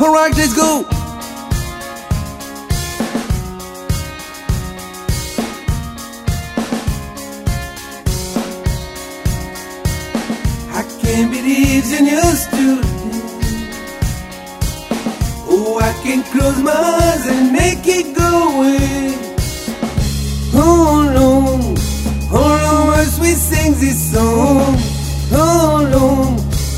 Alright, let's go. I can't believe in yesterday. Oh, I can close my eyes and make it go away. How long must we sing this song? How long?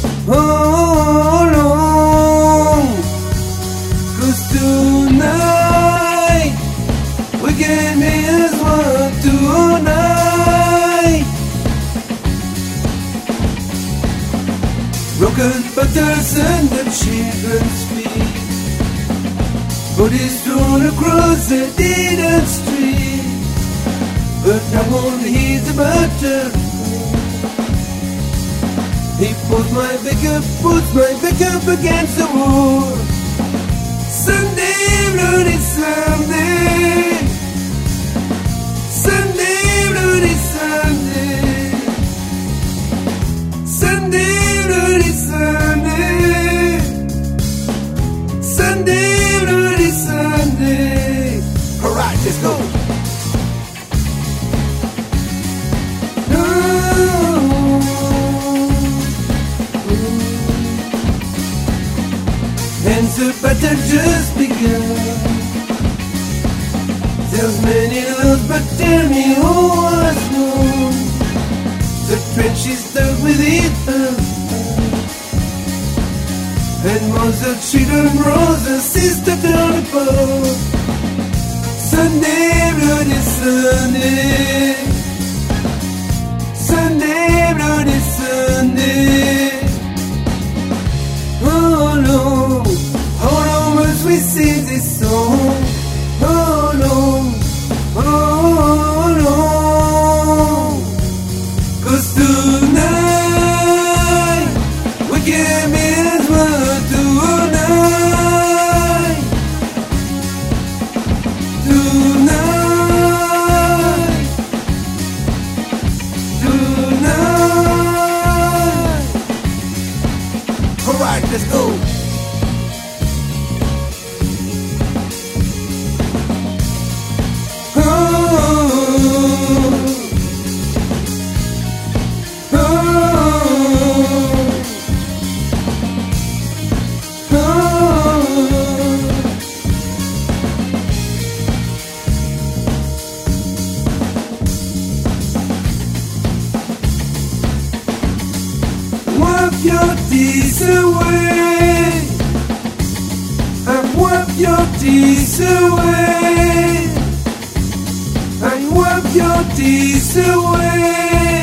'Cause tonight we can be as one tonight. Broken bottles under children's feet, bodies thrown across the dead street. But I won't hear the butter. He puts my back up against the wall. Sunday, bloody Sunday. Sunday, bloody Sunday. Sunday, bloody Sunday. Sunday, bloody Sunday. Alright, let's go. And the battle just begun. There's many loves, but tell me who was wrong. The trench is dug with it, and mother, children, brother, sister, turn apart. Sunday, bloody Sunday. Sunday, bloody Sunday. How long must we sing this song? How long? 'Cause tonight we can be as one tonight. Tonight. Alright, let's go. Wipe your tears away. Wipe your tears away. Wipe your tears away.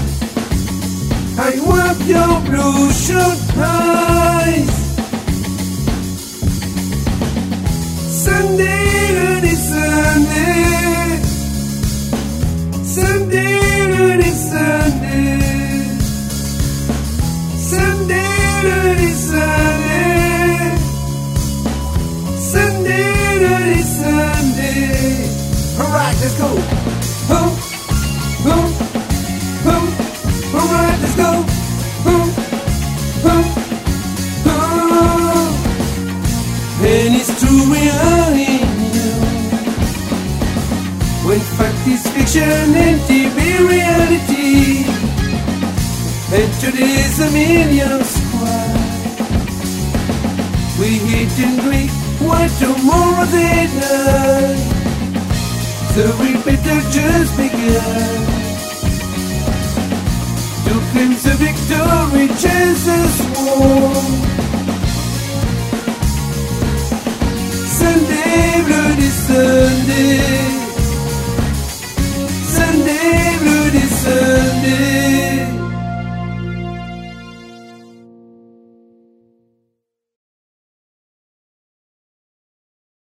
Wipe your bloodshot eyes. Sunday, bloody Sunday. Sunday, bloody Sunday. Sunday, bloody Sunday. Sunday, bloody Sunday. Alright, let's go. Alright, let's go. And it's true we are in you. When fact is fiction and TV reality. And today's a million squad. We hate and drink while tomorrow they die. So we better just begin to claim the victory.